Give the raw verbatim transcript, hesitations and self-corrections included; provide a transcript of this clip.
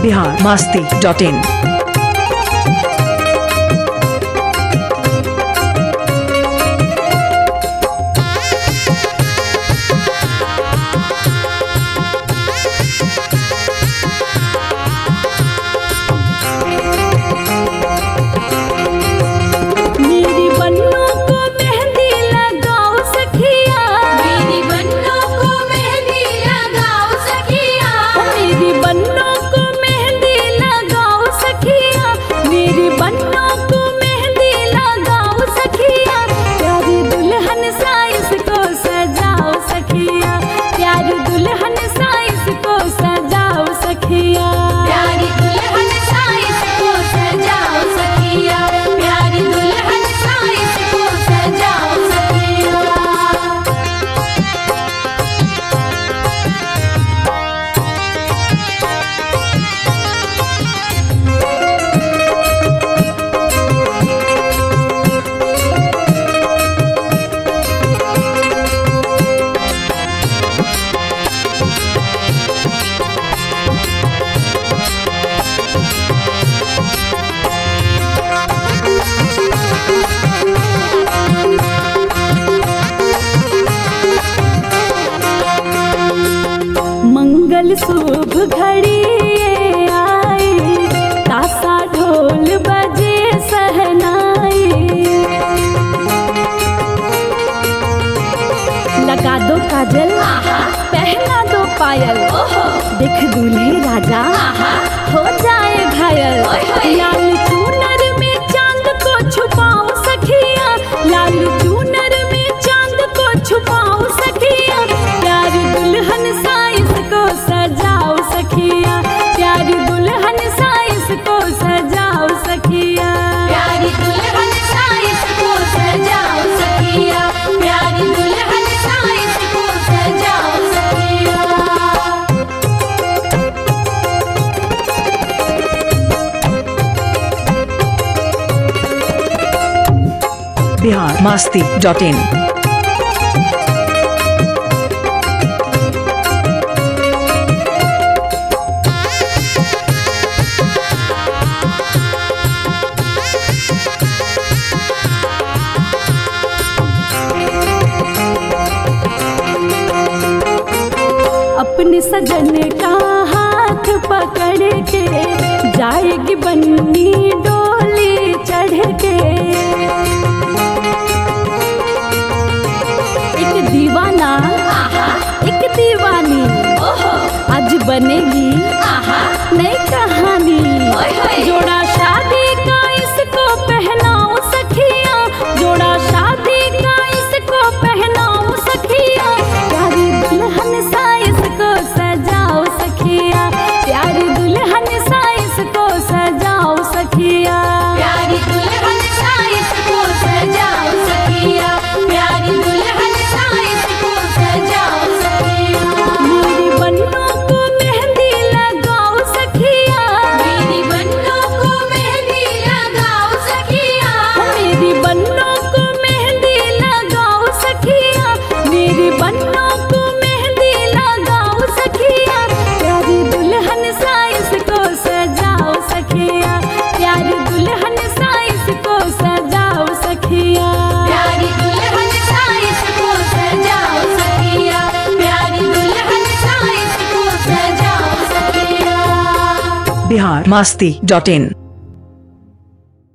Bihar Masti dot इन। मंगल शुभ घड़ी आई, तासा ढोल बजे सहनाई। लगा दो काजल, पहना दो पायल, देख दूल्हे राजा हो जाए घायल। लाल चूनर में चांद को छुपाओ सखिया, लाल चूनर में चांद को छुपाओ सखिया। प्यारी दुल्हन साइस को सजाओ सखिया, प्यारी दुल्हन साइस को सजाओ सखिया। प्यारी दुल्हन साइस को सजाओ सखिया, प्यारी दुल्हन साइस को सजाओ सखिया। Bihar Masti dot in. अपने सजन का हाथ पकड़ के जाएगी बन्नी डोली चढ़ के। एक दीवाना एक दीवानी आज बनेगी नई कहानी। जोड़ा शादी का इसको पहनाओ सखिया, जोड़ा शादी का इसको पहनाओ सखिया। प्यारी दुल्हन साइस को सजाओ सखिया, प्यारी दुल्हन साइस को सजाओ सखिया। प्यारी दुल्हन साइस को सजाओ सखिया, प्यारी दुल्हन साइस को सजाओ सखिया। मेरी बन्नों को मेहंदी लगाओ सखिया, मेरी बन्नों को मेहंदी लगाओ सखिया, मेरी बन्नों को मेहंदी लगाओ सखिया, मेरी बन्नों को मेहंदी लगाओ सखिया। प्यारी दुल्हन साइस को सजाओ सखिया, प्यारी दुल्हन साइस को सजाओ सखिया। प्यारी दुल्हन साइस को सजाओ सखिया, प्यारी दुल्हन साइस को सजाओ सखिया। बिहार मस्ती डॉट इन।